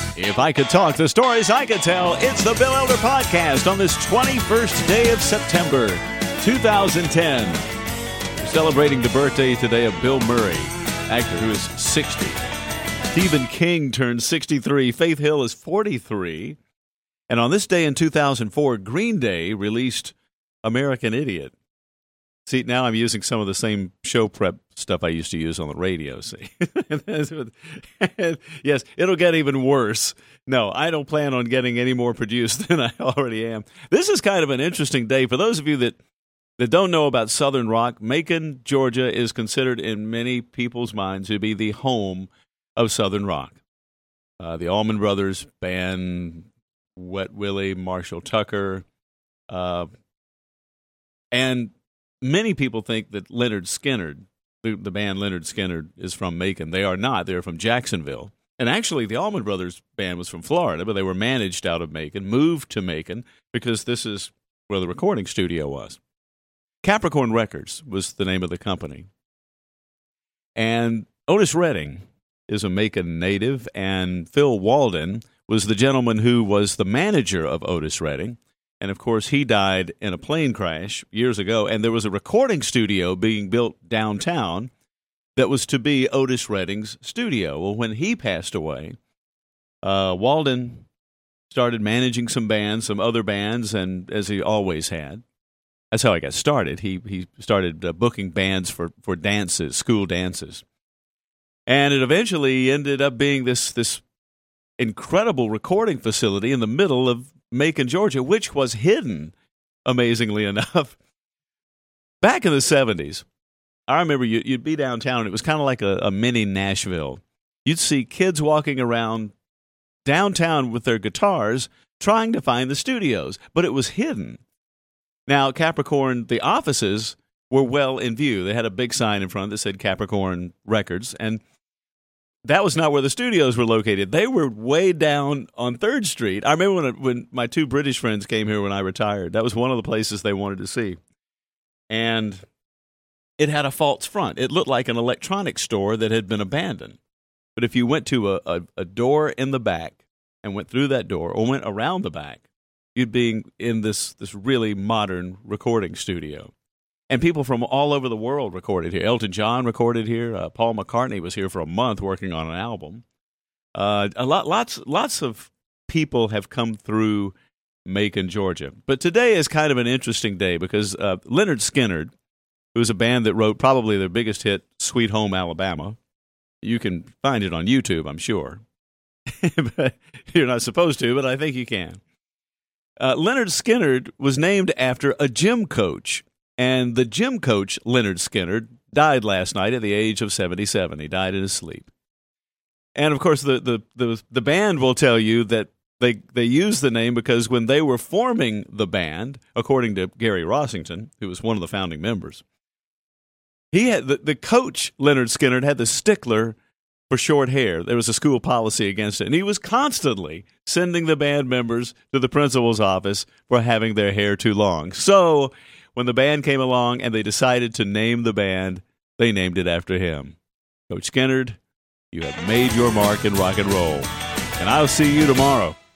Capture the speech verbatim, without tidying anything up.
If I could talk the stories I could tell, it's the Bill Elder Podcast on this twenty-first day of September, two thousand ten. We're celebrating the birthday today of Bill Murray, actor who is sixty. Stephen King turned sixty-three. Faith Hill is forty-three. And on this day in two thousand four, Green Day released American Idiot. See, now I'm using some of the same show prep stuff I used to use on the radio, see. Yes, it'll get even worse. No, I don't plan on getting any more produced than I already am. This is kind of an interesting day. For those of you that, that don't know about Southern rock, Macon, Georgia is considered in many people's minds to be the home of Southern rock. Uh, the Allman Brothers Band, Wet Willie, Marshall Tucker, uh, and many people think that Leonard Skinner, the, the band Leonard Skinner, is from Macon. They are not. They're from Jacksonville. And actually, the Allman Brothers Band was from Florida, but they were managed out of Macon, moved to Macon, because this is where the recording studio was. Capricorn Records was the name of the company. And Otis Redding is a Macon native, and Phil Walden was the gentleman who was the manager of Otis Redding. And, of course, he died in a plane crash years ago, and there was a recording studio being built downtown that was to be Otis Redding's studio. Well, when he passed away, uh, Walden started managing some bands, some other bands, and as he always had. That's how I got started. He he started uh, booking bands for, for dances, school dances. And it eventually ended up being this this incredible recording facility in the middle of Macon, Georgia, which was hidden, amazingly enough. Back in the seventies, I remember you, you'd be downtown, and it was kind of like a, a mini Nashville. You'd see kids walking around downtown with their guitars trying to find the studios, but it was hidden. Now, Capricorn, the offices were well in view. They had a big sign in front that said Capricorn Records, and that was not where the studios were located. They were way down on third Street. I remember when when my two British friends came here when I retired. That was one of the places they wanted to see. And it had a false front. It looked like an electronics store that had been abandoned. But if you went to a, a, a door in the back and went through that door or went around the back, you'd be in this, this really modern recording studio. And people from all over the world recorded here. Elton John recorded here. Uh, Paul McCartney was here for a month working on an album. Uh, a lot, lots, lots of people have come through Macon, Georgia. But today is kind of an interesting day because uh, Leonard Skinner, who was a band that wrote probably their biggest hit, "Sweet Home Alabama," you can find it on YouTube, I'm sure. But you're not supposed to, but I think you can. Uh, Leonard Skinner was named after a gym coach. And the gym coach, Leonard Skinner, died last night at the age of seventy-seven. He died in his sleep. And, of course, the, the, the, the band will tell you that they, they used the name because when they were forming the band, according to Gary Rossington, who was one of the founding members, he had the, the coach, Leonard Skinner, had the stickler for short hair. There was a school policy against it. And he was constantly sending the band members to the principal's office for having their hair too long. So when the band came along and they decided to name the band, they named it after him. Coach Skinner, you have made your mark in rock and roll. And I'll see you tomorrow.